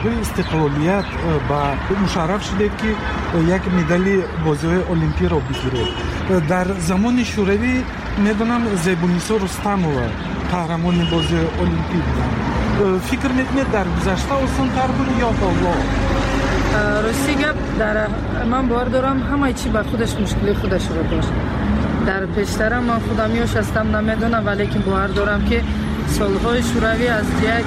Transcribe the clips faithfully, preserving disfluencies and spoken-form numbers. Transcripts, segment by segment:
استقلالیت با مشرف شدید که یک مدال بازی المپی را بگیرید. در زمان شوروی میدونم زیبونیسا رستمова قهرمان بازی المپی بودن. فکر میکنید در گذشته آسان‌تر بود یا حالا؟ راستی گپ در من باور دارم همه چی با خودش مشکل خودش رو داشت. در پیشتر من خودمیاش هستم نمیدونم، ولی که باور دارم که سالهای شوروی از جهت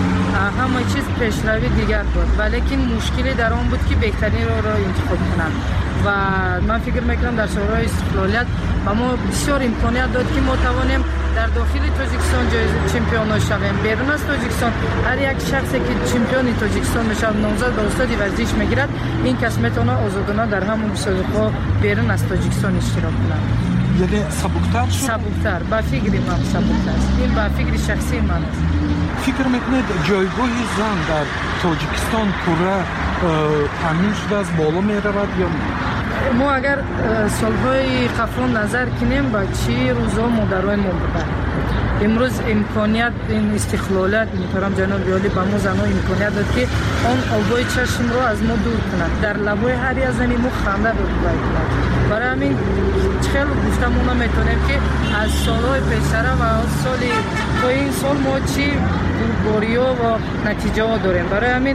همه چیز پیشروی دیگر بود، ولی که مشکلی در آن بود که بهترین رو را انتخاب کنند و من فکر میکنم در سالهای استقلالیت و ما بسیار امکانیت داد که ما توانیم در داخل تاجیکستان چمپیون شویم. بیرون از تاجیکستان هر یک شخصی که چمپیون تاجیکستان میشه نامزد به استاد ورزش میگیرد، این کس میتونه آزادانه در همون مسابقه بیرون از تاجیکستان اشتراک کنه. یعنی سبکتر شد؟ سبکتر، با فکر من سبکتر است. این با فکر شخصی من است. فکر میکنید جایگاه زن در تاجیکستان پورا تامین شده است، بالا میرود یا نه؟ ما اگر سالهای قبل نظر کنیم با چی روزا مادرای ما بودن. امروز امکانیت این استقلالیت میتونم جناب یالی با ما زنها امکانیت داد که آن آبای چشم رو از ما دور کنند، در لبای هر یک زنی ما خنده رو کنند. برای همین خیلی گفتم اونا میتونیم که از سالهای پیشتر و از سالی تا این سال ما چی بوریا و نتیجه ها داریم. برای همین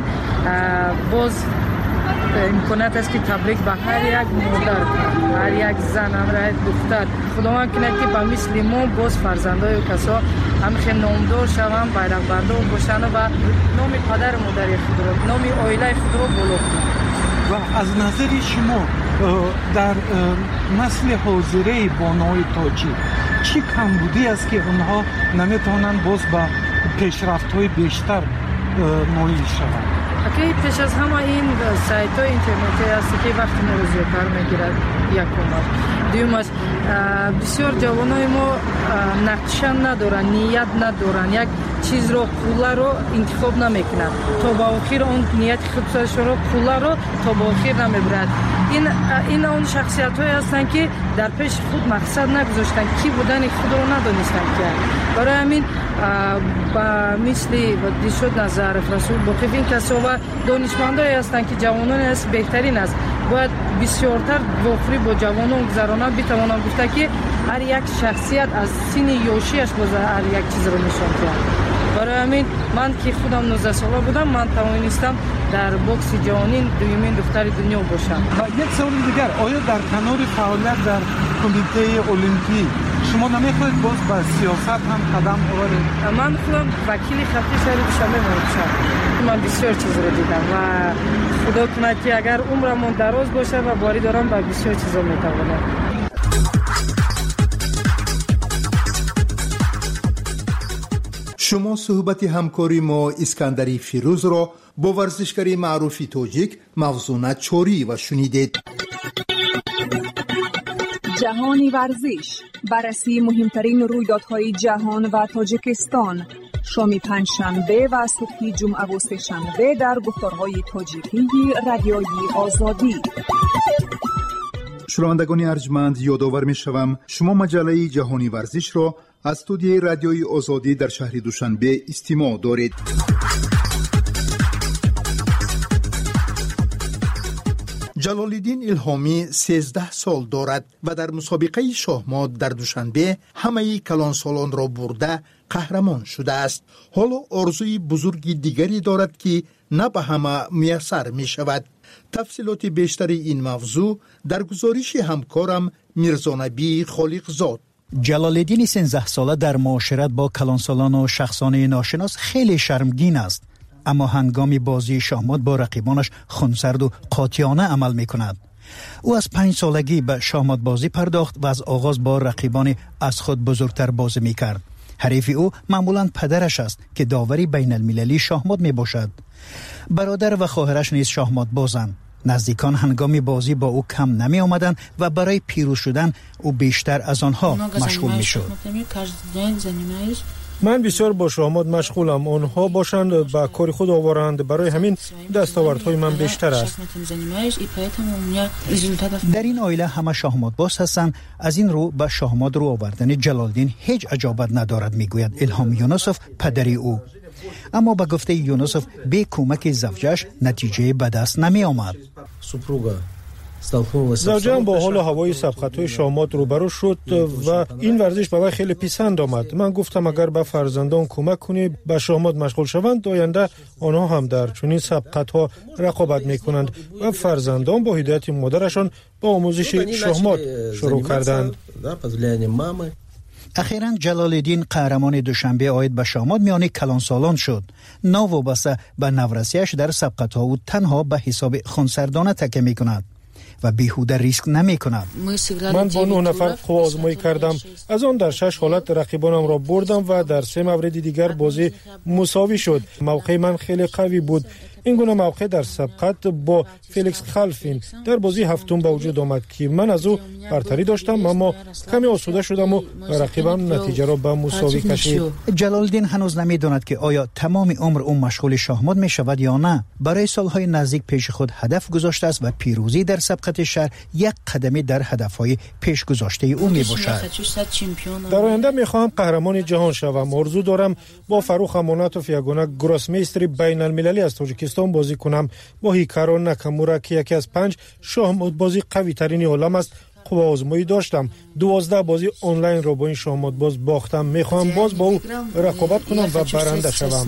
باز امکانات است که تبریک به هر یک مادر، هر یک زن، هر یک دختر خداوند کنه که با مثل ما باز فرزندای کسا همخیل نامدار شوند، بیرق بردار باشند و نام پدر مادر خود را، نام عائله خود را بالا کنند. و از نظر شما در نسل حاضره بانوی تاجی چی کمبودی است که اونها نمیتونن باز با پیشرفت‌های بیشتر نائل شوند؟ اگه پیش از همه این سایت‌های اینترنتی است که وقت ما رو زیادتر میگیرد. یکم دوم بسیار جوانای ما نقشه ندارن، نیت ندارن، یک چیز رو پولا رو انتخاب نمیکنن تا با آخر اون نیت خودش رو پولا رو تا با آخر نمیبرد. این این اون شخصیت های هستن که در پیش خود مقصد نگذاشتن، کی بودن خود رو ندانستن که. برای همین با مثلی و دیشود نظر رسول باقی این کسا و دانشمندایی هستن که جوانان است بهترین است، باید بسیارتر واقعی با جوانان گذرانه بتوانم گفته که هر یک شخصیت از سن یوشیش باز هر یک چیز رو نشان کنه. برای همین من که خودم نوزده ساله بودم من توانستم در بوکس جهانی دومین دختر دنیا باشم. و یک سوال دیگر، آیا در کنار فعالیت در کمیته المپی شما نمیخواهید باز به سیاست هم قدم بردارید؟ من خودم وکیل خطی شهر دوشنبه باشم. من بسیار چیز رو دیدم و خدا کنه که اگر عمرمون دراز باشه و باری دارم با بسیار چیزا میتوانم. شما صحبت همکاری ما اسکندری فیروز را با ورزشکاری معروف تاجیک موزونه چوری و شنیدید. جهانی ورزش، بررسی مهمترین رویدادهای جهان و تاجیکستان، شام پنجشنبه و صبح جمعه و سه‌شنبه در گفتارهای تاجیکی رادیویی آزادی. شنوندگان ارجمند، یادآور می‌شوم شما مجله جهانی ورزش را از استودیوی رادیویی آزادی در شهر دوشنبه استماع دارید. جلال‌الدین الهامی سیزده سال دارد و در مسابقه شاهمات در دوشنبه همه کلانسالان را برده قهرمان شده است. حالا آرزوی بزرگی دیگری دارد که نه به همه میسر می شود. تفصیلات بیشتر این موضوع در گزارش همکارم میرزانبی خالقزاد. جلال‌الدین سیزده ساله در معاشرت با کلانسالان و شخصان ناشناس خیلی شرمگین است، اما هنگام بازی شاهمات با رقیبانش خونسرد و قاطعانه عمل می کند. او از پنج سالگی به شاهمات بازی پرداخت و از آغاز با رقیبان از خود بزرگتر بازی می کرد. حریف او معمولاً پدرش است که داوری بین المللی شاهمات می باشد. برادر و خواهرش نیز شاهمات بازند. نزدیکان هنگام بازی با او کم نمی آمدند و برای پیروز شدن او بیشتر از آنها مشغول می شد. من بسیار با شاهمات مشغولم. آنها باشند با کار خود آورند، برای همین دستاوردهای من بیشتر است. در این عائله همه شاهمات باز هستند. از این رو به شاهمات رو آوردن جلال‌الدین هیچ عجابت ندارد، میگوید الهام یونسوف پدری او. اما به گفته یونسوف به کمک زوجش نتیجه به دست نمی آمد. زوجم با حال و هوای سبقت‌های شامات روبرو شد و این ورزش به وی خیلی پسند آمد. من گفتم اگر به فرزندان کمک کنی به شامات مشغول شوند، آینده آنها هم در چنین سبقت‌ها رقابت می‌کنند و فرزندان با هدایت مادرشان با آموزش شامات شروع کردند. اخیراً جلال الدین قهرمان دوشنبه عاید به شامات میان کلانسالان شد. نوابسته به نورسیش در سبقت‌ها او تنها به حساب خونسردانه تکیه می‌کند و بیهوده ریسک نمی کند. من با نه نفر قوا آزمایی کردم. از آن در شش حالت رقیبانم را بردم و در سه مورد دیگر بازی مساوی شد. موقع من خیلی قوی بود. این گونه موقع در سبقت با فیلیکس خلفین در بازی هفتم به وجود آمد که من از او برتری داشتم، اما کمی آسوده شدم و رقیبم نتیجه را به مساوی کشید. جلال الدین هنوز نمیداند که آیا تمام عمر او مشغول شاهمات می شود یا نه. برای سالهای نزدیک پیش خود هدف گذاشته است و پیروزی در سبقت شهر یک قدمی در هدفهای پیش گذاشته او می باشد. در آینده می خواهم قهرمان جهان شوم. آرزو دارم با فروخ اماناتوف یگانه گراسمیستر بین المللی از تاجیکستان بازی کنم. با هیکارو ناکامورا که یکی از پنج شاهمات بازی قوی ترین عالم است قوا آزمایی داشتم. دوازده بازی آنلاین را با این شاهمات باز باختم. میخوام باز با او رقابت کنم و برنده شوم.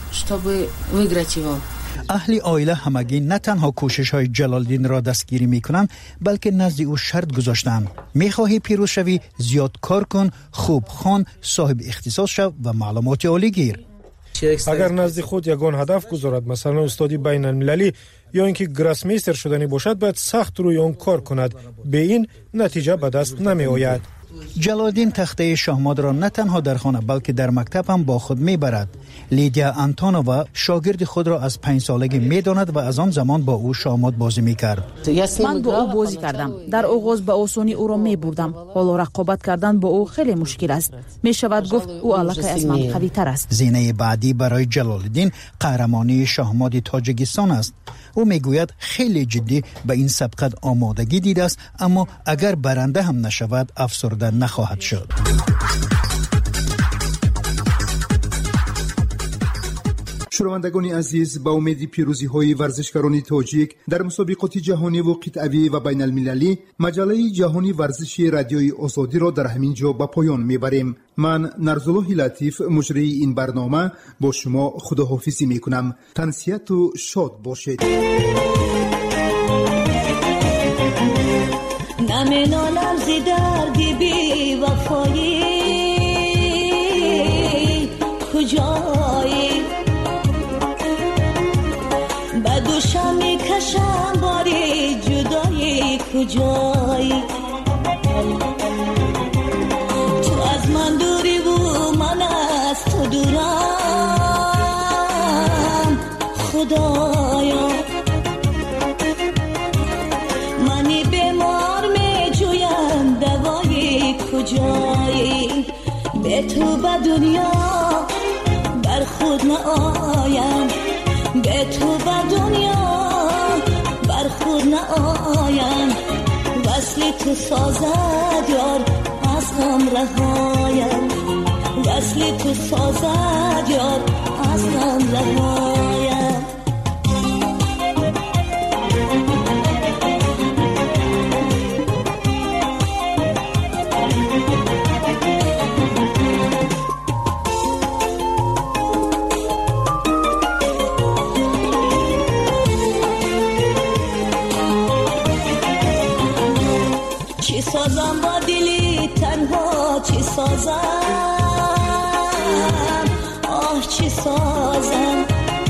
اهل عائله همگی نه تنها کوشش های جلال الدین را دستگیری می کنند، بلکه نزد او شرط گذاشتند: می خواهی پیروز شوی، زیاد کار کن، خوب خوان، صاحب اختصاص شو و معلومات عالی گیر. اگر نزد خود یگان هدف گذارد، مثلا استادی بین المللی یا اینکه گراسمیستر شدنی باشد، باید سخت روی آن کار کند. به این نتیجه به دست نمی آید. جلال الدین تخته شاهمات را نه تنها در خانه بلکه در مکتب هم با خود می برد. لیدیا آنتونووا شاگرد خود را از پنج سالگی می داند و از آن زمان با او شاهمات بازی می کرد. من با او بازی کردم. در آغاز به آسانی او را می بردم. حالا رقابت کردن با او خیلی مشکل است. می شود گفت او علاقه از من قوی تر است. زینه بعدی برای جلال الدین قهرمانی شاهمات تاجیکستان است. او می گوید خیلی جدی به این سبقت آمادگی دیده است، اما اگر برنده هم نشود افسرده نخواهد شد. شنوندگان عزیز، با امید پیروزی های ورزشکاران تاجیک در مسابقات جهانی و قطعی و بین المللی، مجله جهانی ورزشی رادیوی آزادی را در همین جا به پایان میبریم. من نرزالله لطیف مجری این برنامه با شما خداحافظی میکنم. تنسیت و شاد باشید. نمینالم زی دردی بی وفایی کجایی، به دوشم میکشم باری جدایی کجایی. تو از من دوری و من از تو دورم خدایا. منی بیمار می جویم دوایی کجایی. به تو به دنیا بر خود نآیم، به تو به دنیا بر خود نآیم. وصل تو سازد یار از غم رهایم، وصل تو سازد یار از غم رهایم. چی سازم با دلی تنها، چی سازم آه چی سازم،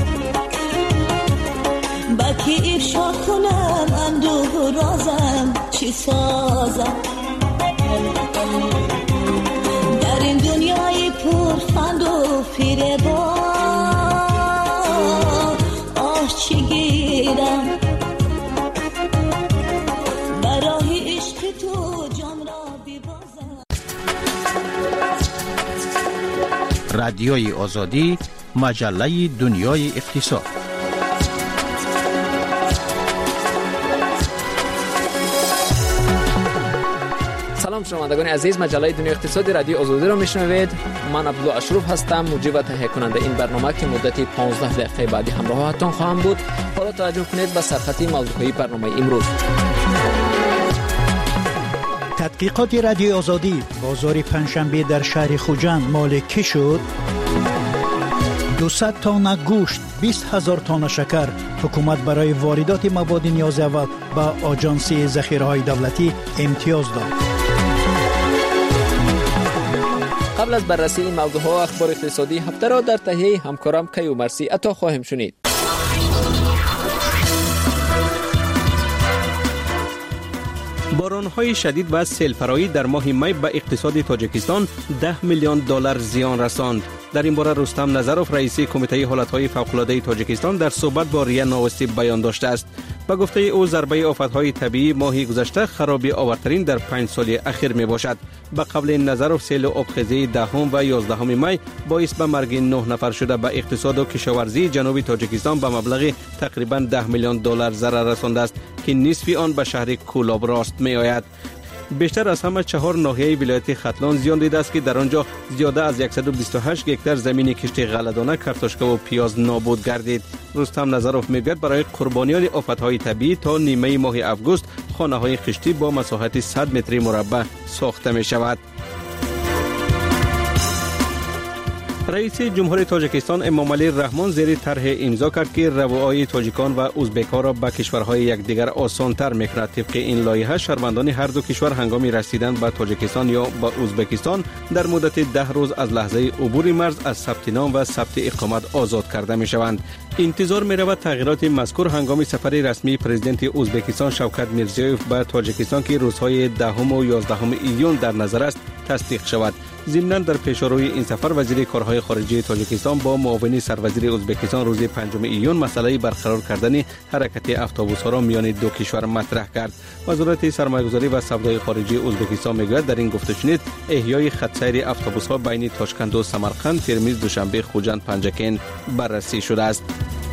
با کی افشا کنم اندوه رازم، چی سازم. در این دنیای پر خند و فریبا آه چی گیرم. رادیوی آزادی، مجله دنیای اقتصاد. سلام سلام شنوندگان عزیز، مجله دنیای اقتصادی رادیو آزادی را میشنوید. من عبدالله اشرف هستم، مجری و تهیه کننده این برنامه که مدت پانزده دقیقه بعدی همراهتان خواهم بود. حالا توجه کنید به سرخطی موضوعی برنامه امروز. تحقیقات رادیو آزادی، بازار پنجشنبه در شهر خوجند مال کی شد؟ دویست تن گوشت، بیست هزار تن شکر. حکومت برای واردات مواد نیاز اول با آژانس ذخیره‌های دولتی امتیاز داد. قبل از بررسی این موضوعات و اخبار اقتصادی هفته را در تهیه همکارم کیومرثی عطا خواهیم شنید. باران‌های شدید و سیل‌پرایی در ماه می به اقتصاد تاجیکستان ده میلیون دلار زیان رساند. در این باره رستم نظروف رئیس کمیته حالت‌های فوق‌العاده تاجیکستان در صحبت با ریا نوستی بیان داشته است. به گفته او ضربه آفت‌های طبیعی ماه گذشته خرابی آورترین در پنج سال اخیر میباشد. به قبل نظروف سیل آبخیزی دهم و یازدهم می باعث به مرگ نه نفر شده به اقتصاد و کشاورزی جنوبی تاجیکستان به مبلغ تقریباً ده میلیون دلار ضرر رسانده است که نصف آن به شهر کولاب راست میآید. بیشتر از همه چهار ناحیه ولایت ختلان زیان دیده است که در آنجا زیاده از صد و بیست و هشت هکتار زمین کشت غله‌دانه، کارتشکا و پیاز نابود گردید. رستم نظروف میگوید برای قربانیان آفت‌های طبیعی تا نیمه ماه آگوست خانه‌های خشتی با مساحت صد متر مربع ساخته می شود. رئیس جمهور تاجیکستان امامعلی رحمان زیر طرح امضا کرد که روابط تاجیکان و ازبک‌ها را به کشورهای یکدیگر آسان‌تر می‌کند. طبق این لایحه شهروندان هر دو کشور هنگام رسیدن به تاجیکستان یا به ازبکستان در مدت ده روز از لحظه عبور مرز از ثبت نام و ثبت اقامت آزاد کرده می‌شوند. انتظار می‌رود تغییرات مذکور هنگام سفر رسمی پرزیدنت ازبکستان شوکت میرزیوف به تاجیکستان که روزهای دهم و یازدهم ایون در نظر است تصدیق شود. ضمناً در پیشروی این سفر وزیر کارهای خارجه تاجیکستان با معاون سروزیر ازبکستان روز پنجم ایون مسئله برقرار کردن حرکت اتوبوس‌ها را میان دو کشور مطرح کرد. وزارت سرمایه‌گذاری و سودای خارجه ازبکستان میگوید در این گفته شنید احیای خط سیر اتوبوس‌ها بین تاشکند و سمرقند، ترمیز، دوشنبه، خوجند، پنجکین بررسی شده است.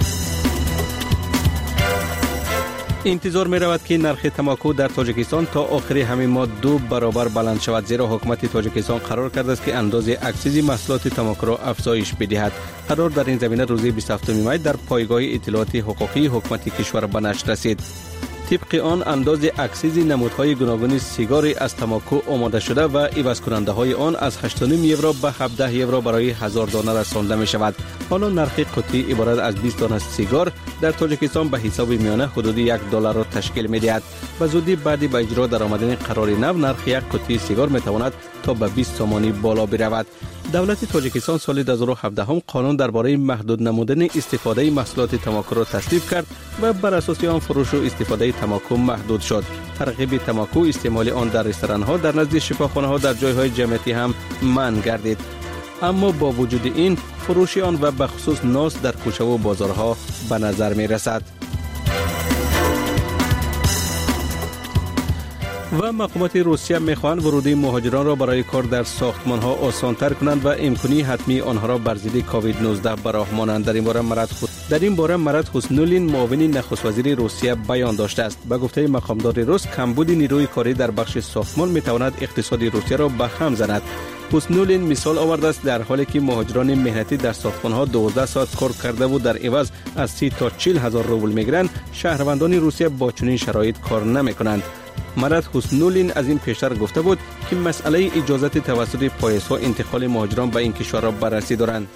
انتظار می رود که نرخ تماکو در تاجیکستان تا آخر همین ماه دو برابر بلند شود، زیرا حکومت تاجیکستان قرار کرده است که اندازه اکسیز محصولات تماکو را افزایش بدهد. قرار در این زمینه روز بیست و هفتم می در پایگاه اطلاعات حقوقی حکومت کشور به نشر رسید. طبق آن اندازه اکسیز نمودهای گوناگون سیگار از تماکو آماده شده و عوض کننده های آن از هشت و نیم یورو به هفده یورو برای هزار دانه رسانده می شود. حالا نرخ قطعی عبارت از بیست دانه سیگار در تاجیکستان به حساب میانه حدود یک دلار را تشکیل می دهد. به زودی بعد به اجرا در آمدن قرار نو نرخ یک قطعی سیگار می تواند تا به بیست تومانی بالا برود. دولت تاجیکستان سال دو هزار و هفده هم قانون درباره محدود نمودن استفاده محصولات تماکو را تصویب کرد و بر اساس آن فروش و استفاده تماکو محدود شد. ترغیب تماکو، استعمال آن در رستوران‌ها، در نزد شفاخانه‌ها، در جای‌های جمعیتی هم منع گردید. اما با وجود این فروش آن و به خصوص ناس در کوچه و بازارها به نظر می رسد. و مقامات روسیه می‌خواهند ورودی مهاجران را برای کار در ساختمان‌ها آسان‌تر کنند و امکانی حتمی آنها را بر ضد کووید نوزده براهمانند. در این باره مرد خود در این باره مرد حسنولین معاون نخست وزیر روسیه بیان داشته است. به گفته مقامدار روس کمبود نیروی کاری در بخش ساختمان می‌تواند اقتصاد روسیه را به هم زند. حسنولین مثال آورده است در حالی که مهاجران مهنتی در ساختمان‌ها دوازده ساعت کار کرده و در عوض از سی تا چهل هزار روبل می‌گیرند، شهروندان روسیه با چنین شرایط کار نمی‌کنند. مرد حسنولین از این پیشتر گفته بود که مسئله اجازت توسط پایس‌ها انتقال مهاجران به این کشور را بررسی دارند.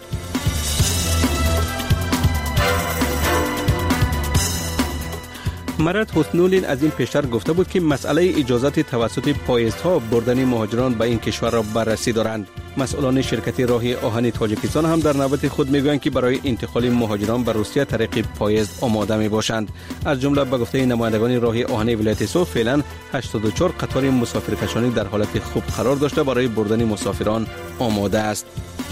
مرد حسنولین از این پیشتر گفته بود که مسئله اجازت توسط پایزها بردن مهاجران به این کشور را بررسی دارند. مسئولان شرکت راه آهن تاجیکستان هم در نوبت خود میگویند که برای انتقال مهاجران به روسیه طریق پایز آماده می باشند. از جمله به گفته نمایندگان راه آهن ولایت سو فعلا هشتاد و چهار قطار مسافرکشانی در حالت خوب قرار داشته برای بردن مسافران آماده است.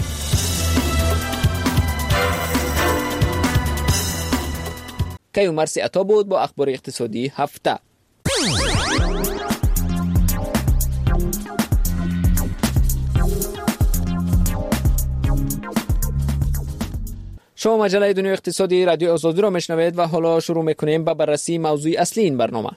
کیومرثی عطا بود با اخبار اقتصادی هفته. شما مجله دنیای اقتصادی رادیو آزادی را میشنوید و حالا شروع میکنیم با بررسی موضوع اصلی این برنامه.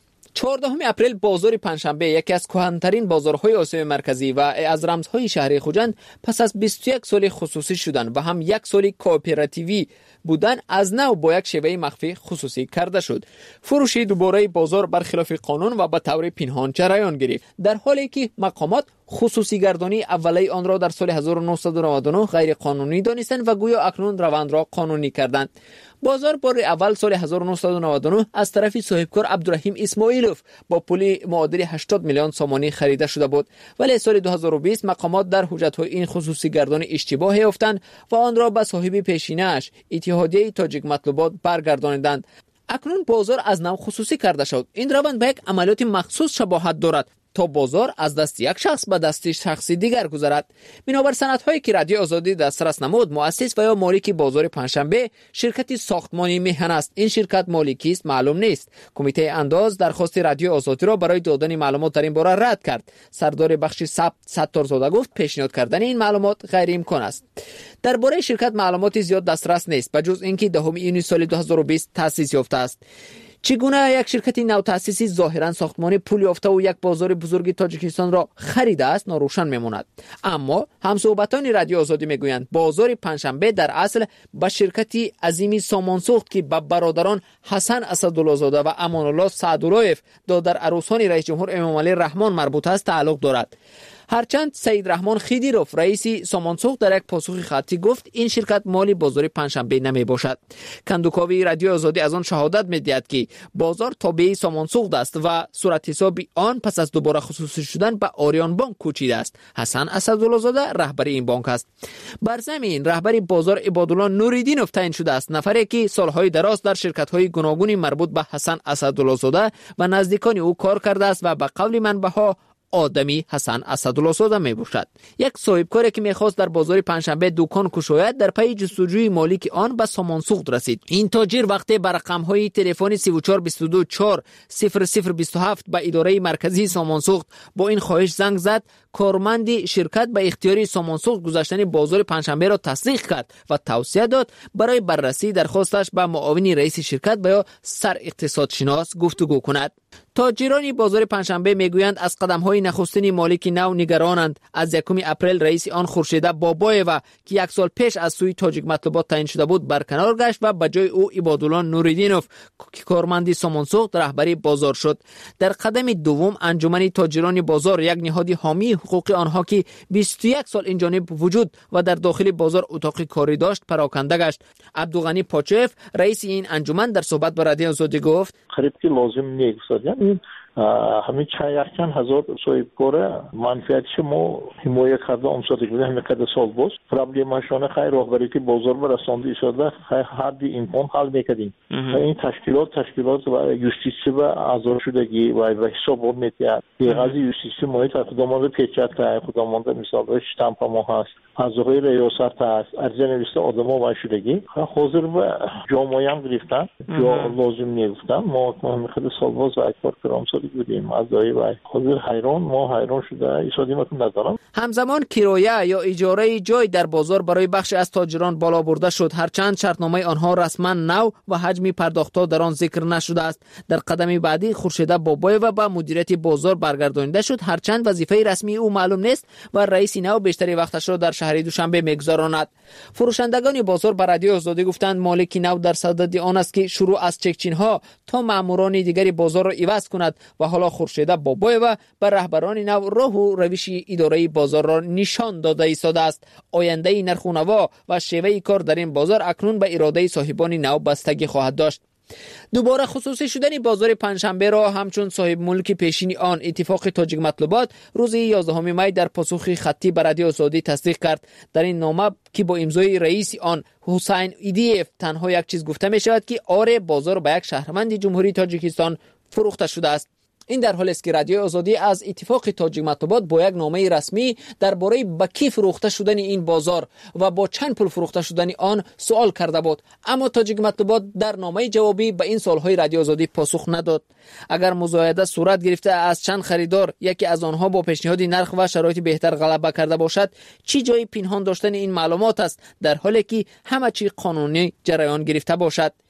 چهاردهم اپریل بازار پنجشنبه یکی از کهن‌ترین بازارهای آسیای مرکزی و از رمزهای شهری خوجند پس از بیست و یک سال خصوصی شدن و هم یک سال کوآپراتیوی بودن از نو با یک شیوه مخفی خصوصی کرده شد. فروش دوباره بازار برخلاف قانون و به طور پنهان جریان گرفت، در حالی که مقامات خصوصی گردانی اولی آن را در سال هزار و نهصد و نود و نه غیر قانونی دانستند و گویا اکنون روند را قانونی کردند. بازار بار اول سال هزار و نهصد و نود و نه از طرف صاحبکار عبدالرحیم اسماعیلوف با پول معادل هشتاد میلیون سومانی خریده شده بود، ولی سال دو هزار و بیست مقامات در حجت‌های این خصوصی گردانی اشتباه یافتند و آن را به صاحب پیشینه‌اش اتحادیه تاجیک مطلوبات برگردانیدند. اکنون بازار از نو خصوصی کرده شد. این روند به یک عملیات مخصوص شباهت دارد تا بازار از دست یک شخص به دست شخصی دیگر گذرد. بنابر سندهایی که رادیو آزادی دسترس نمود، مؤسس و یا مالک بازار پنجشنبه شرکتی ساختمانی میهن است. این شرکت مالکی است معلوم نیست. کمیته انداز درخواست رادیو آزادی را برای دادن معلومات در این باره رد کرد. سردار بخش ثبت ستارزاده گفت پیشنهاد کردن این معلومات غیر امکان است. درباره شرکت معلوماتی زیاد دسترس نیست بجز اینکه دهم ایونی سال دو هزار و بیست تأسیس یافته است. چگونه یک شرکت نوتأسیسی ظاهرا ساختمان پول یافته و یک بازار بزرگ تاجیکستان را خریده است ناروشن میماند. اما همصحبتان رادیو آزادی میگویند بازار پنجشنبه در اصل به شرکتی عظیمی سامانساخت که به برادران حسن اسدالله‌زاده و امان الله سعدالله‌یف دادر عروسان رئیس جمهور امام علی رحمان مربوط است تعلق دارد. هرچند سید رحمان خیدیروف رئیس سامانساخت در یک پاسخ خطی گفت این شرکت مالی بازار پنجشنبه نمی باشد. کندوکاوی رادیو آزادی از آن شهادت می‌دهد که بازار تابع سامانساخت است و صورت حساب آن پس از دوباره خصوصی شدن به آریان بانک کوچیده است. حسن اسدالله‌زاده رهبر این بانک است. بر زمین رهبر بازار عبادالله نوریدینوف تعیین شده است، نفری که سالهای دراز در شرکت‌های گوناگونی مربوط به حسن اسدالله‌زاده و نزدیکان او کار کرده است و به قول منبع‌ها آدمی حسن اسدالله‌زاده می باشد. یک صاحبکاری که میخواست در بازار پنجشنبه دکان گشاید در پی جستجوی مالک آن به سامانساخت رسید. این تاجر وقتی بر رقم‌های تلفن سه چهار دو دو چهار صفر صفر دو هفت به اداره مرکزی سامانساخت با این خواهش زنگ زد، کارمند شرکت به اختیاری سامانساخت گذاشتن بازار پنجشنبه را تصدیق کرد و توصیه داد برای بررسی درخواستش به معاون رئیس شرکت و یا سر اقتصادشناس گفتگو کند. تاجران بازار پنجشنبه میگویند از قدم‌های نخستین مالک نو نگرانند. از یکم اپریل رئیس آن خورشید بابایو که یک سال پیش از سوی تاجیک مطلوبات تعیین شده بود برکنار گشت و به جای او عبادالله نوریدینوف که کارمند سامانساخت رهبری بازار شد. در قدم دوم انجمن تاجران بازار، یک نهاد حامی حقوق آنها که بیست و یک سال این جانب وجود و در داخل بازار اتاق کاری داشت پراکنده گشت. عبدالغنی پاچف رئیس این انجمن در صحبت با رادیو آزادی گفت خرید که لازم نیست. یعنی همین چند هزار صاحبکار منفعتش ما حمایت کرده امسال دیگه همین قدر سال بود پرابلمشون خیر راهبری که بازار برسانده شده هر دی امکان حل میکردیم. این تشکیلات تشکیلات و یوستیسی و آزار شدگی و حساب میتیاد قضیه یوستیسی ما خودمان پیچت کرد، خودمان مثال شتامپ ما هست، حضور ریاست هست، ارزش نوشته آدما و شدگی حاضر به جامعه هم گرفتن یا لازم نیفتن. ما خیلی سال‌باز و اکبر کرام سالی بودیم از دایی و حاضر حیران ما حیران شده ایشادی مکن ندارم. همزمان کرایه یا اجاره جای در بازار برای بخش از تاجران بالا برده شد، هرچند شرطنامه آنها رسما نو و حجم پرداخت‌ها در آن ذکر نشده است. در قدم بعدی خورشید بابایو و مدیریت بازار برگردانیده شد، هرچند وظیفه رسمی او معلوم نیست و رئیس نو بیشتر وقتش را در شهر دوشنبه میگذراند. فروشندگان بازار بر رادیو آزادی گفتند مالک نو در صدد آن است که شروع از چکچین‌ها تا ماموران دیگری بازار را عوض کند و حالا خورشید بابایو بر رهبران نو راه و روش اداره بازار را نشان داده ایستاده است. آینده نرخ و نوا و شیوه کار در این بازار اکنون به اراده صاحبان نو بستگی خواهد داشت. دوباره خصوصی شدن بازار پنجشنبه را همچون صاحب ملک پیشین آن اتفاق تاجیک مطلوبات روز یازدهم می در پاسخ خطی به رادیو آزادی تصدیق کرد. در این نامه که با امضای رئیس آن حسین ایدیف تنها یک چیز گفته می شود که آره بازار به یک شهروند جمهوری تاجیکستان فروخته شده است. این در حالی است که رادیو آزادی از اتفاق تاجیک مطلوبات با یک نامه رسمی درباره به کی فروخته شدن این بازار و با چند پول فروخته شدن آن سوال کرده بود، اما تاجیک مطلوبات در نامه جوابی به این سوالهای رادیو آزادی پاسخ نداد. اگر مزایده صورت گرفته از چند خریدار یکی از آنها با پیشنهاد نرخ و شرایط بهتر غلبه کرده باشد، چی جای پنهان داشتن این معلومات است در حالی که همه چی قانونی جریان گرفته باشد؟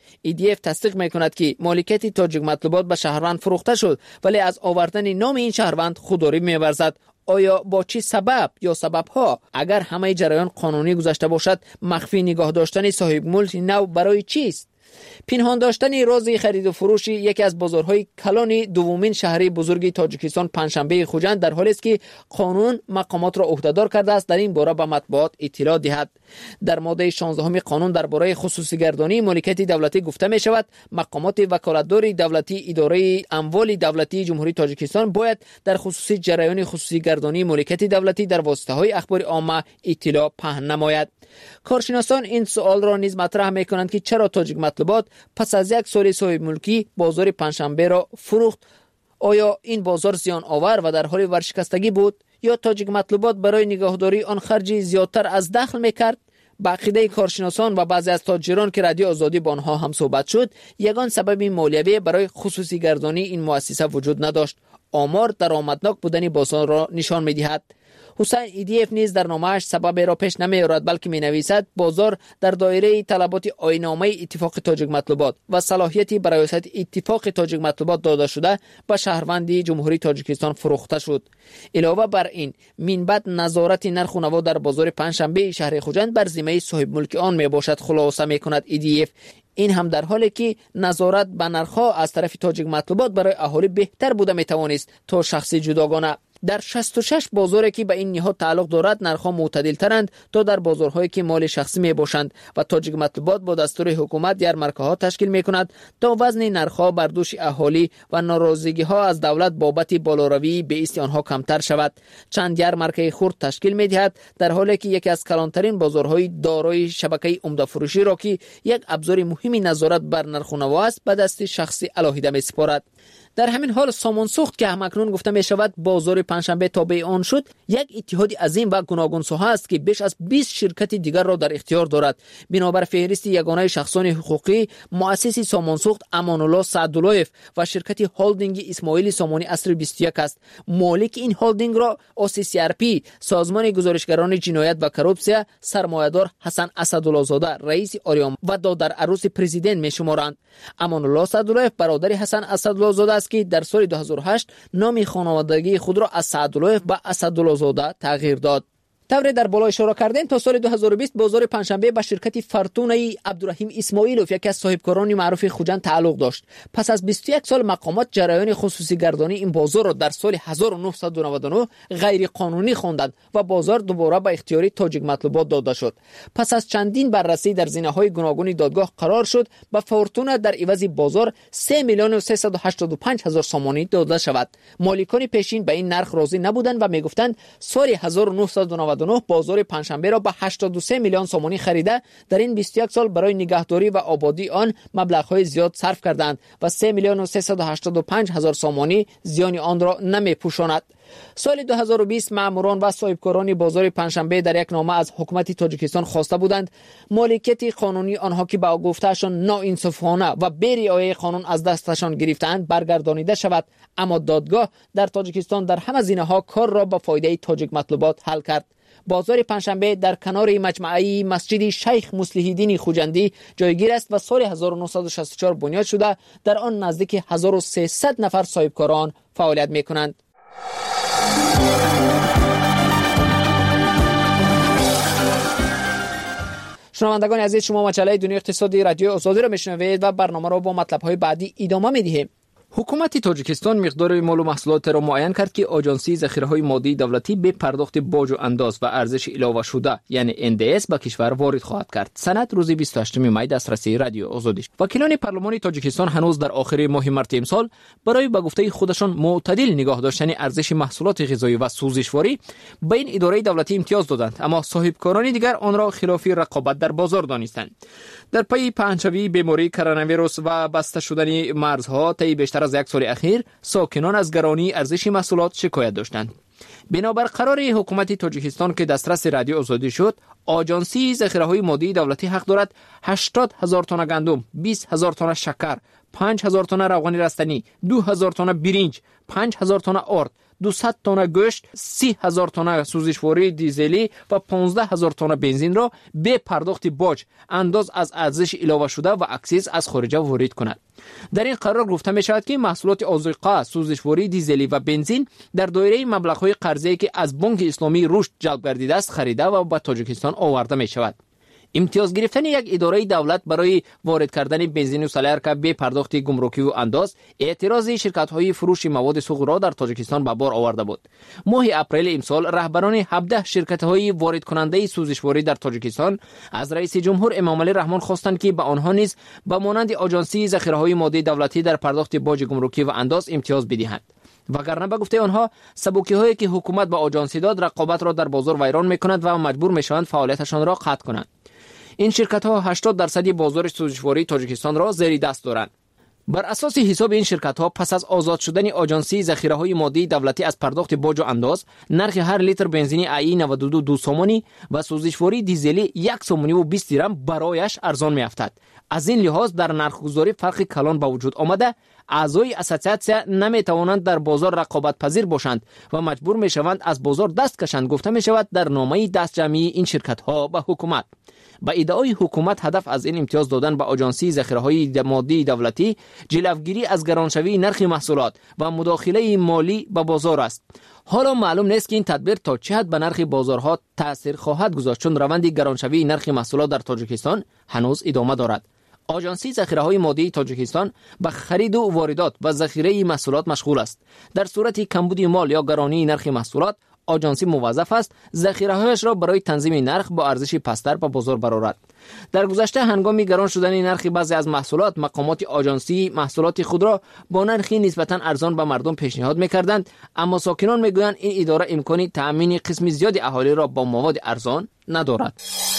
ای دی اف تصدیق میکند که مالکیت تاجیک مطلوبات به شهروند فروخته شد، ولی از آوردن نام این شهروند خودداری می‌ورزد. آیا با چه سبب یا سبب‌ها؟ اگر همه جریان قانونی گذشته باشد، مخفی نگاه داشتن صاحب ملک نو برای چیست؟ پنهان داشتن راز خرید و فروش یکی از بازارهای کلان دومین شهری بزرگ تاجیکستان پنجشنبه خوجند در حالی است که قانون مقامات را عهدهدار کرده است در این باره به مطبوعات اطلاع دهد. در ماده شانزده قانون درباره خصوصی گردانی مالکیت دولتی گفته می شود مقامات وکالتدار دولتی اداره اموال دولتی جمهوری تاجیکستان باید در خصوصی جریان خصوصی گردانی مالکیت دولتی در واسطه های اخبار عامه اطلاع پهن نماید. کارشناسان این سوال را نیز مطرح می کنند که چرا تاجیک مطلوبات پس از یک سال صاحب ملکی بازار پنجشنبه را فروخت؟ آیا این بازار زیان آور و در حال ورشکستگی بود یا تاجیک مطلوبات برای نگهداری آن خرج زیادتر از دخل میکرد؟ با عقیده کارشناسان و بعضی از تاجران که رادیو آزادی با آنها هم صحبت شد، یگان سبب مالیوی برای خصوصی گردانی این مؤسسه وجود نداشت. آمار درآمدناک بودن بازار را نشان می‌دهد. حسین ای دی اف نیز در نامه‌اش سبب را پیش نمی‌آورد، بلکه می‌نویسد بازار در دایره طلبات آیین‌نامه اتفاق تاجیک مطلوبات و صلاحیتی برای ریاست اتفاق تاجیک مطلوبات داده شده به شهروندی جمهوری تاجیکستان فروخته شد. علاوه بر این، منبت نظارت نرخ و نما در بازار پنجشنبه شهر خوجند بر ذمه صاحب ملک آن میباشد. خلاصه می‌کند ای دی اف. این هم در حالی که نظارت به نرخ‌ها از طرف تاجیک مطلوبات برای اهالی بهتر بوده میتوانست تا شخصی جداگانه. در شصت و شش بازاری که به این نهاد تعلق دارد نرخ‌ها معتدل ترند تا در بازارهایی که مال شخصی می باشند و تاجیک مطلوبات با دستور حکومت یارمارک‌ها تشکیل می‌کند تا وزن نرخ‌ها بر دوش اهالی و ناراضگی‌ها از دولت بابت بالاروی به است آنها کمتر شود. چند یارمارکه خرد تشکیل می‌دهد در حالی که یکی از کلانترین بازارهای دارای شبکه عمده فروشی را که یک ابزار مهمی نظارت بر نرخ و نما است به دست شخصی علاهیده می‌سپارد. در همین حال سامان سوخت که همکنون گفته می شود بازار پنجشنبه تابع آن شد، یک اتحاد عظیم و گوناگون ساحه است که بیش از بیست شرکت دیگر را در اختیار دارد. بنابر فهرست یگانه شخصان حقوقی، مؤسس سامان سوخت امان الله سعداللهیف و شرکت هولدینگ اسماعیل سامانی عصر بیست و یک است. مالک این هولدینگ را او سی سی آر پی، سازمان گزارشگران جنایت و کروپسیا، سرمایه‌دار حسن اسدالله زاده رئیس آریام و دادر عروس پرزیدنت می شمارند. امان الله سعداللهیف برادر حسن اسدالله زاده است که در سال دو هزار و هشت نام خانوادگی خود را از سعداللهیف به اسدالله زاده تغییر داد. طور در بالا اشاره کردن تا سال دو هزار و بیست بازار پنجشنبه به شرکت فرتونه عبدالرحیم اسماعیلوف یکی از صاحبکاران معروف خوجند تعلق داشت. پس از بیست و یک سال مقامات جریان خصوصی گردانی این بازار را در سال هزار و نهصد و نود و نه غیر قانونی خواندند و بازار دوباره به اختیار تاجیک مطلوبات داده شد. پس از چندین بررسی در زینه‌های گوناگون دادگاه قرار شد به فرتونه در عوض بازار سه میلیون و سیصد و هشتاد و پنج هزار سامانی داده شود. مالکان پیشین به این نرخ راضی نبودند و میگفتند سال هزار و نهصد و نود و نه بازار پنجشنبه را به هشتاد و سه میلیون سامانی خریده در این بیست و یک سال برای نگهداری و آبادی آن مبلغ‌های زیاد صرف کردند و سه میلیون و سیصد و هشتاد و پنج هزار سامانی زیان آن را نمی‌پوشاند. سال دو هزار و بیست ماموران و صاحبکاران بازار پنجشنبه در یک نامه از حکومت تاجیکستان خواسته بودند مالکیت قانونی آنها که با گفتهشان ناانصافانه و بی رعایت قانون از دستشان گرفتند برگردانیده شود. اما دادگاه در تاجیکستان در همه زینه‌ها کار را به فایده تاجیک مطلوبات حل کرد. بازار پنجشنبه در کنار مجمعی مسجد شیخ مصلح الدین خوجندی جایگیر است و سال هزار و نهصد و شصت و چهار بنیاد شده. در آن نزدیک هزار و سیصد نفر صاحبکاران فعالیت می‌کنند. شنوندگان عزیز، شما مجله دنیای اقتصادی رادیو آزادی را میشنوید و برنامه را با مطلب‌های بعدی ادامه می‌دهیم. حکومت تاجیکستان مقدار مال و محصولات را معین کرد که آژانسی ذخیره‌های مادی دولتی به پرداخت باج و انداز و ارزش علاوه شده یعنی ان دی اس به کشور وارد خواهد کرد. سند روز بیست و هشتم می دسترسی رادیو آزادی. وکیلان پارلمان تاجیکستان هنوز در آخر ماه مارس امسال برای به گفته خودشان معتدل نگاه داشتن ارزش محصولات غذایی و سوزشواری به این اداره دولتی امتیاز دادند، اما صاحبکاران دیگر آن را خلاف رقابت در بازار دانستند. در پی پنهانشوی بیماری کرونا ویروس و بسته شدن مرزها طی بیشتر از یک سال اخیر ساکنان از گرانی ارزش محصولات شکایت داشتند. بنابر قرار حکومت تاجیکستان که دسترس رادیو آزادی شد، آژانسی ذخیره‌های مادی دولتی حق دارد هشتاد هزار تن گندم، بیست هزار تن شکر، پنج هزار تن روغن رستنی، دو هزار تن برنج، پنج هزار تن آرد، دویست تن گوشت، سی هزار تن سوزشواری دیزلی و پانزده هزار تن بنزین را به پرداخت باج انداز از ارزش علاوه شده و اکسیز از خارج وارد کند. در این قرار گفته می شود که محصولات آذوقه، سوزشواری دیزلی و بنزین در دایره مبلغ‌های قرضه‌ای که از بانک اسلامی رشد جلب گردیده است خریده و به تاجیکستان آورده می شود. امتیاز گرفتن یک اداره دولت برای وارد کردن بنزین و سالارکا به پرداخت گمرکی و انداز اعتراض شرکت‌های فروش مواد سوخت را در تاجیکستان به بار آورده بود. ماه اپریل امسال رهبران هفده شرکت‌های وارد کننده سوزشواری در تاجیکستان از رئیس جمهور امام علی رحمان خواستند که به آنها نیز به مانند آژانسی ذخیره‌های مادی دولتی در پرداخت باج گمرکی و انداز امتیاز بدهند. وگرنه به گفته آنها سبوکی هایی که حکومت به آژانسی داد رقابت را در بازار ویران می‌کند و مجبور می‌شوند فعالیتشان را قطع کنند. این شرکت ها هشتاد درصد بازار سوزشواری تاجیکستان را زیر دست دارند. بر اساس حساب این شرکت ها پس از آزاد شدن آژانسی ذخیره های مادی دولتی از پرداخت باج و انداز، نرخ هر لیتر بنزین ای نود و دو دو سومانی و سوزشواری دیزلی یک سومانی و بیست درم برایش ارزان می افتد. از این لحاظ در نرخگذاری فرق کلان به وجود آمده، اعضای اسوسیاسیون نمی توانند در بازار رقابت پذیر باشند و مجبور می شوند از بازار دست کشند، گفته می شود در نامه دست جمعی این شرکت ها به حکومت. با ادعای حکومت هدف از این امتیاز دادن به آژانسی ذخیره‌های مادی دولتی جلوگیری از گرانشوی نرخ محصولات و مداخله مالی به بازار است. حالا معلوم نیست که این تدبیر تا چه حد به نرخ بازارها تاثیر خواهد گذاشت، چون روند گرانشوی نرخ محصولات در تاجیکستان هنوز ادامه دارد. آژانسی ذخیره‌های مادی تاجیکستان به خرید و واردات و ذخیره محصولات مشغول است. در صورت کمبود مال یا گرانی نرخ محصولات، آژانسی موظف است ذخیره‌هایش را برای تنظیم نرخ با ارزش پستر به بازار برآورد. در گذشته هنگام گران شدن نرخ بعضی از محصولات، مقامات آژانسی محصولات خود را با نرخی نسبتاً ارزان به مردم پیشنهاد می‌کردند، اما ساکنان می‌گویند این اداره امکانی تأمین قسم زیادی اهالی را با مواد ارزان ندارد.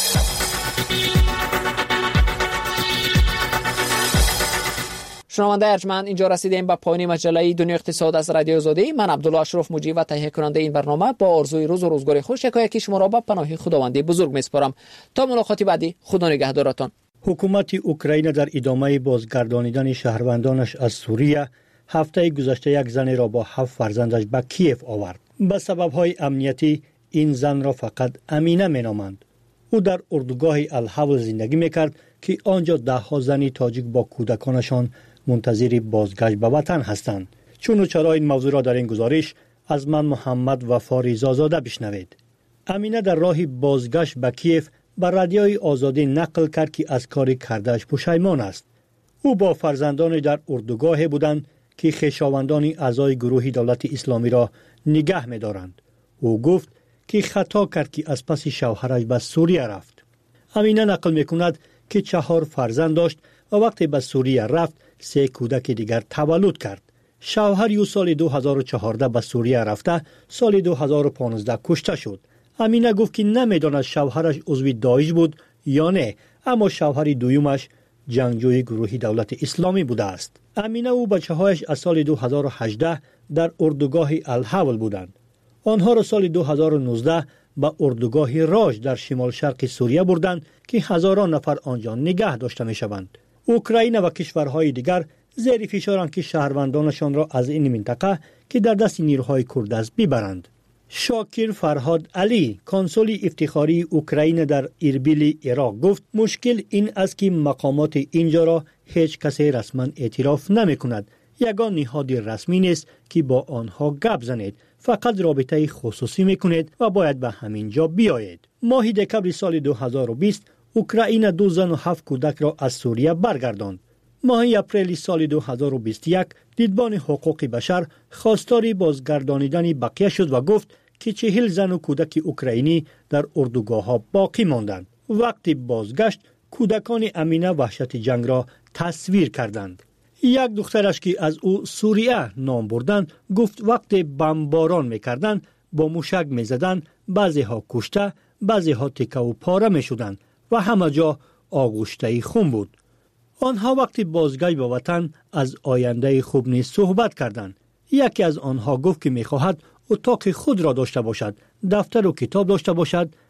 شنونده ارجمند، اینجا رسیدیم به پایان مجله دنیا اقتصاد از رادیو آزادی. من عبدالله اشرف مجری و تهیه کننده این برنامه با آرزوی روز و روزگار خوش یکایکی شما را به پناه خداوند بزرگ میسپارم. تا ملاقات بعدی، خدا نگهدارتان. حکومت اوکراین در ادامه بازگردانیدن شهروندانش از سوریه هفته گذشته یک زن را با هفت فرزندش به کیف آورد. به سبب‌های امنیتی این زن را فقط امینه مینامند. او در اردوگاه الحول زندگی میکرد که آنجا ده ها زنی تاجیک با کودکانشان منتظر بازگشت به وطن هستند. چون و چرا این موضوع را در این گزارش از من محمد وفا زاده بشنوید. امینه در راه بازگشت به کیف به رادیوی آزادی نقل کرد که از کار کردهش پشیمان است. او با فرزندان در اردوگاه بودند که خویشاوندان اعضای گروه دولت اسلامی را نگه می‌دارند. او گفت که خطا کرد که از پس شوهرش به سوریه رفت. امینه نقل می‌کند که چهار فرزند داشت و وقتی به سوریه رفت سه کودک دیگر تولد کرد. شوهر او سال دو هزار و چهارده به سوریه رفته، سال دو هزار و پانزده کشته شد. امینه گفت که نمیداند شوهرش عضو داعش بود یا نه، اما شوهر دویمش جنگجوی گروه دولت اسلامی بوده است. امینه و بچه‌هایش از سال دو هزار و هجده در اردوگاه الحول بودند. آنها را سال دو هزار و نوزده به اردوگاه راج در شمال شرق سوریه بردند که هزاران نفر آنجا نگه داشته می‌شوند. اوکراین و کشورهای دیگر زیر فشارند که شهروندانشان را از این منطقه که در دست نیروهای کرد است ببرند. شاکر فرهاد علی، کنسول افتخاری اوکراین در اربیل عراق گفت مشکل این است که مقامات اینجا را هیچ کسی رسما اعتراف نمی کند. یگان نهاد رسمی نیست که با آنها گپ زنید، فقط رابطه خصوصی میکنید و باید به همین جا بیایید. ماه دکمبر سال دو هزار و بیست اوکراین دو زن و هفت کودک را از سوریه برگرداند. ماه اپریل سال دو هزار و بیست و یک دیدبان حقوق بشر خواستار بازگردانیدن بقیه شد و گفت که چهل زن و کودک اوکراینی در اردوگاه ها باقی ماندند. وقتی بازگشت کودکان امینه وحشت جنگ را تصویر کردند. یک دخترش که از او سوریه نام بردند گفت وقتی بمباران میکردند با موشک میزدند، بعضی ها کشته، بعضی ها تکه و پاره میشدند و همه جا آغشته خون بود. آنها وقتی بازگشت به وطن از آینده خوب نیز صحبت کردند. یکی از آنها گفت که میخواهد اتاق خود را داشته باشد، دفتر و کتاب داشته باشد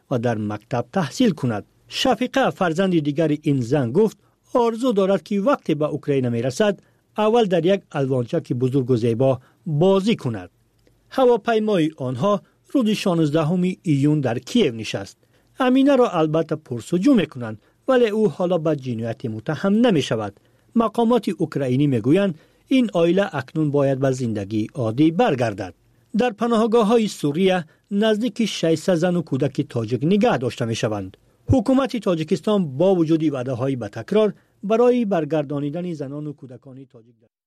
و در مکتب تحصیل کند. شفیقه فرزند دیگر این زن گفت آرزو دارد که وقتی به اوکراین می رسد اول در یک الوانچک بزرگ و زیبا بازی کند. هواپیمای آنها روز شانزدهم ایون در کیف نشست. امینه را البته پرسجو می کنند ولی او حالا به جنایت متهم نمی شود. مقامات اوکراینی می گویند این عائله اکنون باید به زندگی عادی برگردد. در پناهگاه های سوریه نزدیک ششصد زن و کودک تاجیک نگه داشته می شوند. حکومت تاجیکستان با وجود وعده های به تکرار برای برگردانیدن زنان و کودکان تاجیک